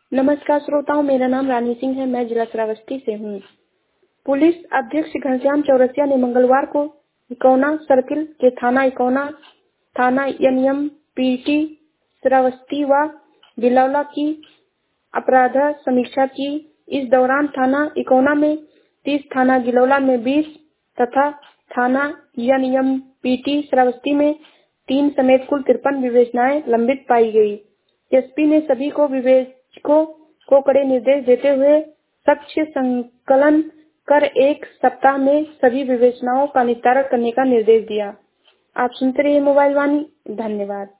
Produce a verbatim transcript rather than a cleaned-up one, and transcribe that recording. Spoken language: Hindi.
नमस्कार श्रोताओं, मेरा नाम रानी सिंह है। मैं जिला श्रावस्ती से हूँ। पुलिस अध्यक्ष घनश्याम चौरसिया ने मंगलवार को इकौना सर्किल के थाना इकौना, थाना एनएम पीटी श्रावस्ती व बिलौला की अपराध समीक्षा की। इस दौरान थाना इकौना में तीस, थाना गिलौला में बीस तथा थाना एनएम पीटी श्रावस्ती में तीन समेत कुल तिरपन विवेचनाएं लंबित पाई गई। एसपी ने सभी को विवेचकों को कड़े निर्देश देते हुए साक्ष्य संकलन कर एक सप्ताह में सभी विवेचनाओं का निस्तारण करने का निर्देश दिया। आप सुनते रहिए मोबाइल वाणी। धन्यवाद।